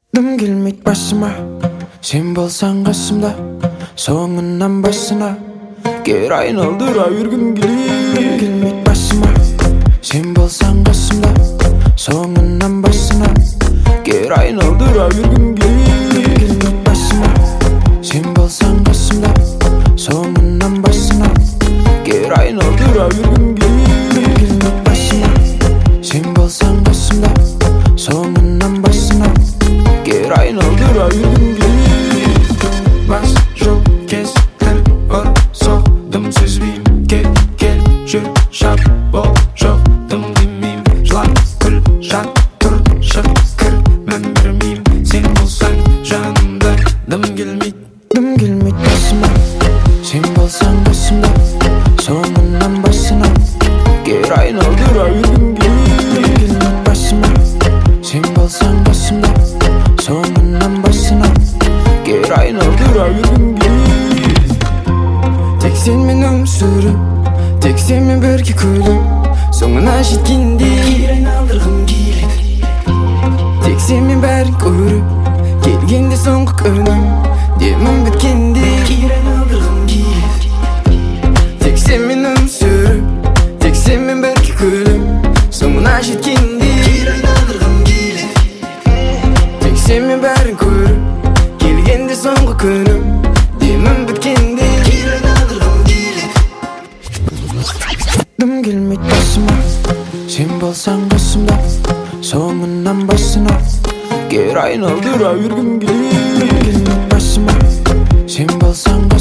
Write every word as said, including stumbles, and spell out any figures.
Дым келмейді басыма, сен болсаң қасымда, соңынан басына кер айналдыра бергім келеді. Дым келмейді басыма, сен болсаң қасымда, соңынан басына кер айналдыра бергім келеді. Дым келмейді басыма, сен болсаң қасымда, соңынан басына кер айналдыра бергім келеді. Дым келмейді басыма, сен болсаң қасымда, соңынан басына кер айналдыра бергім келеді. Бас жол кестір ұрсоқ, дым сезбейм, кел, кел, жүр, шап, бол, жоқ, дым демейм, жылап, күл, жат, тұр, шық, кір, мән бермейм, сен болсаң жанымда. Дым келмейді, дым келмейді басыма, сен болсаң қасымда, соңынан басына кер айналдыра бергім келеді. Дым келмейді басыма, сен болсаң қасымда, соңынан басына кер айналдыра бергім келеді. Тек сенмен өмір сүріп, тек сенмен бірге күліп, соңына жеткенде кер айналдырғым келеді. Тек сенмен бәрін көріп, келгенде соңғы күнім, демім біткенде кер айналдырғым келеді. Тек сенмен өмір сүріп, тек сенмен бірге күліп, соңына жеткенде кер айналдырғым келеді. Тек сенмен бәрін көріп, келгенде соңғы күнім, демім біткенде кер айналдырғым келеді. Дым келмейді басыма, сен болсаң қасымда, соңынан басына кер айналдыра бергім келеді. Дым келмейді басыма, сен болсаң қасымда,